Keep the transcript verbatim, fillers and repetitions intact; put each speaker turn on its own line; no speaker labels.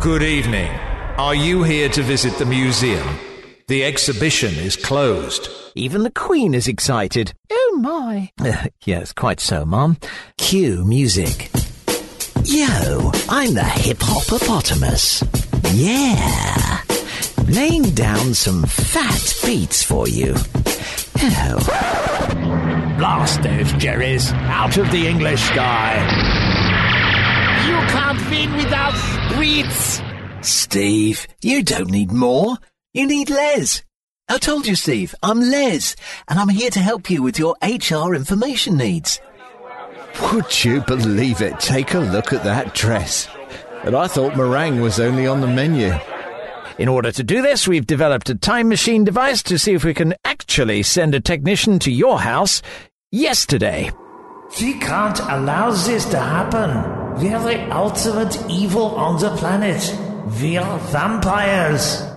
Good evening. Are you here to visit the museum? The exhibition is closed.
Even the Queen is excited.
Oh, my.
Uh, yes, quite so, Mum. Cue music. Yo, I'm the hip-hoppopotamus. Yeah. Laying down some fat beats for you. Oh.
Blast those Jerrys out of the English sky.
You can't win without spreets.
Steve, you don't need more. You need Les. I told you, Steve, I'm Les, and I'm here to help you with your H R information needs.
Would you believe it? Take a look at that dress. And I thought meringue was only on the menu.
In order to do this, we've developed a time machine device to see if we can actually send a technician to your house yesterday.
We can't allow this to happen. We're the ultimate evil on the planet. We're vampires.